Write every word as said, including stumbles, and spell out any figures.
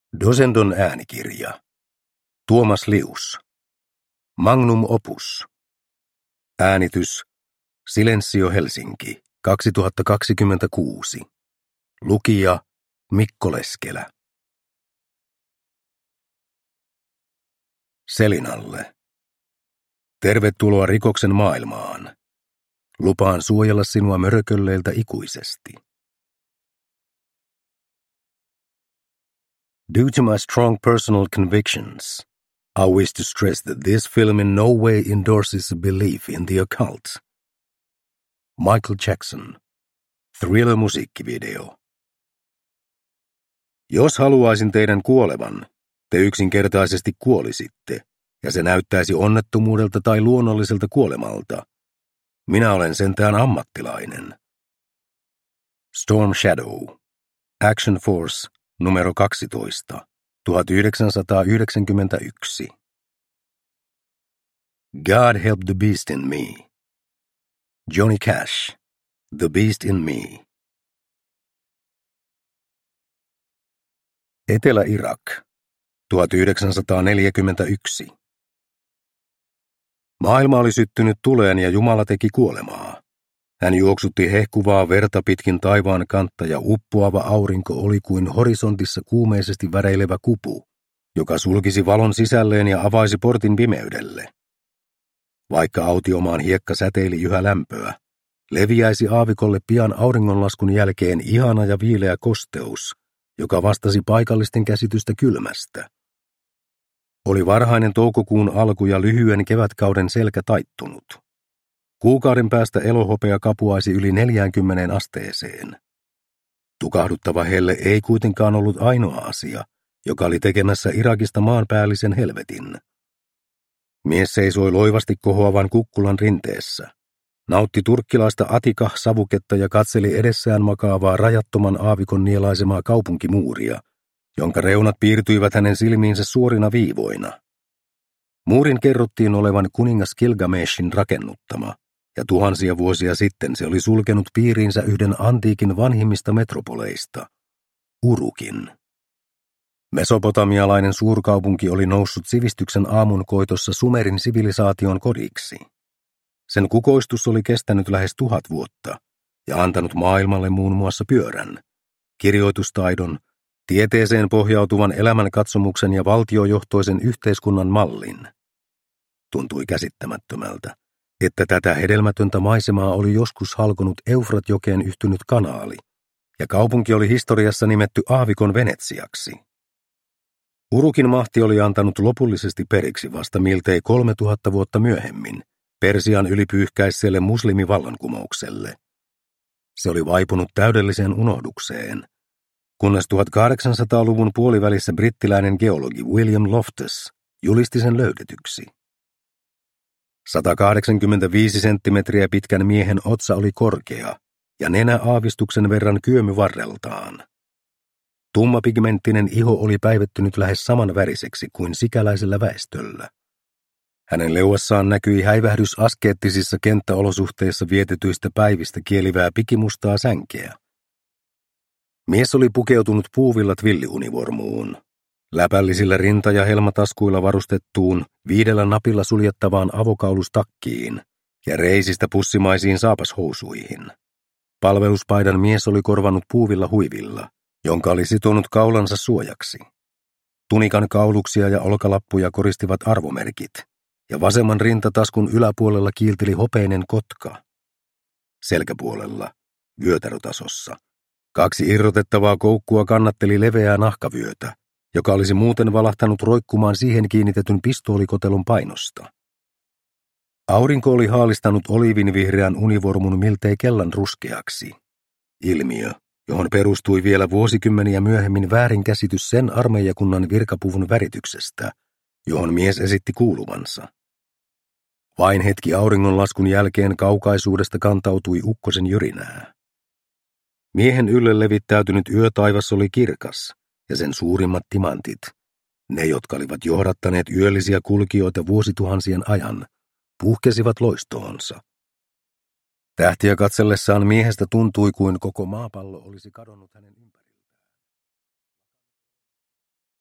Dosendon äänikirja. Tuomas Lius. Magnum opus. Äänitys Silensio Helsinki kaksituhattakaksikymmentäkuusi. Lukija Mikko Leskelä. Selinalle. Tervetuloa rikoksen maailmaan. Lupaan suojella sinua mörkölleiltä ikuisesti. Due to my strong personal convictions, I wish to stress that this film in no way endorses a belief in the occult. Michael Jackson. Thriller-musiikkivideo. Jos haluaisin teidän kuolevan, te yksinkertaisesti kuolisitte, ja se näyttäisi onnettomuudelta tai luonnolliselta kuolemalta. Minä olen sentään ammattilainen. Storm Shadow. Action Force. Numero kaksitoista, tuhatyhdeksänsataayhdeksänkymmentäyksi. God Help the Beast in Me. Johnny Cash, The Beast in Me. Etelä-Irak, tuhatyhdeksänsataaneljäkymmentäyksi. Maailma oli syttynyt tuleen ja Jumala teki kuolemaa. Hän juoksutti hehkuvaa verta pitkin taivaan kantta ja uppoava aurinko oli kuin horisontissa kuumeisesti väreilevä kupu, joka sulkisi valon sisälleen ja avaisi portin pimeydelle. Vaikka autiomaan hiekka säteili yhä lämpöä, leviäisi aavikolle pian auringonlaskun jälkeen ihana ja viileä kosteus, joka vastasi paikallisten käsitystä kylmästä. Oli varhainen toukokuun alku ja lyhyen kevätkauden selkä taittunut. Kuukauden päästä elohopea kapuaisi yli neljäänkymmeneen asteeseen. Tukahduttava helle ei kuitenkaan ollut ainoa asia, joka oli tekemässä Irakista maanpäällisen helvetin. Mies seisoi loivasti kohoavan kukkulan rinteessä, nautti turkkilaista atikah-savuketta ja katseli edessään makaavaa rajattoman aavikon nielaisemaa kaupunkimuuria, jonka reunat piirtyivät hänen silmiinsä suorina viivoina. Muurin kerrottiin olevan kuningas Gilgameshin rakennuttama, ja tuhansia vuosia sitten se oli sulkenut piiriinsä yhden antiikin vanhimmista metropoleista, Urukin. Mesopotamialainen suurkaupunki oli noussut sivistyksen aamunkoitossa Sumerin sivilisaation kodiksi. Sen kukoistus oli kestänyt lähes tuhat vuotta ja antanut maailmalle muun muassa pyörän, kirjoitustaidon, tieteeseen pohjautuvan elämänkatsomuksen ja valtiojohtoisen yhteiskunnan mallin. Tuntui käsittämättömältä, että tätä hedelmätöntä maisemaa oli joskus halkonut Eufrat-jokeen yhtynyt kanaali, ja kaupunki oli historiassa nimetty aavikon Venetsiaksi. Urukin mahti oli antanut lopullisesti periksi vasta miltei kolme tuhatta vuotta myöhemmin, Persian ylipyyhkäisseelle muslimivallankumoukselle. Se oli vaipunut täydelliseen unohdukseen, kunnes tuhatkahdeksansataaluvun puolivälissä brittiläinen geologi William Loftus julisti sen löydetyksi. sata kahdeksankymmentäviisi senttimetriä pitkän miehen otsa oli korkea ja nenä aavistuksen verran kyömyvarreltaan. Tummapigmenttinen iho oli päivettynyt lähes saman väriseksi kuin sikäläisellä väestöllä. Hänen leuassaan näkyi häivähdys askeettisissa kenttäolosuhteissa vietetyistä päivistä kielivää pikimustaa sänkeä. Mies oli pukeutunut puuvillat villiunivormuun, läpällisillä rinta- ja helmataskuilla varustettuun, viidellä napilla suljettavaan avokaulustakkiin ja reisistä pussimaisiin saapashousuihin. Palveluspaidan mies oli korvannut puuvilla huivilla, jonka oli sitonut kaulansa suojaksi. Tunikan kauluksia ja olkalappuja koristivat arvomerkit, ja vasemman rintataskun yläpuolella kiilteli hopeinen kotka. Selkäpuolella, vyötärötasossa, kaksi irrotettavaa koukkua kannatteli leveää nahkavyötä, joka olisi muuten valahtanut roikkumaan siihen kiinnitetyn pistoolikotelun painosta. Aurinko oli haalistanut oliivinvihreän univormun miltei kellan ruskeaksi. Ilmiö, johon perustui vielä vuosikymmeniä myöhemmin väärinkäsitys sen armeijakunnan virkapuvun värityksestä, johon mies esitti kuuluvansa. Vain hetki auringonlaskun jälkeen kaukaisuudesta kantautui ukkosen jyrinää. Miehen ylle levittäytynyt yötaivas oli kirkas, ja sen suurimmat timantit, ne jotka olivat johdattaneet yöllisiä kulkijoita vuosituhansien ajan, puhkesivat loistoonsa. Tähtiä katsellessaan miehestä tuntui kuin koko maapallo olisi kadonnut hänen ympärilleen.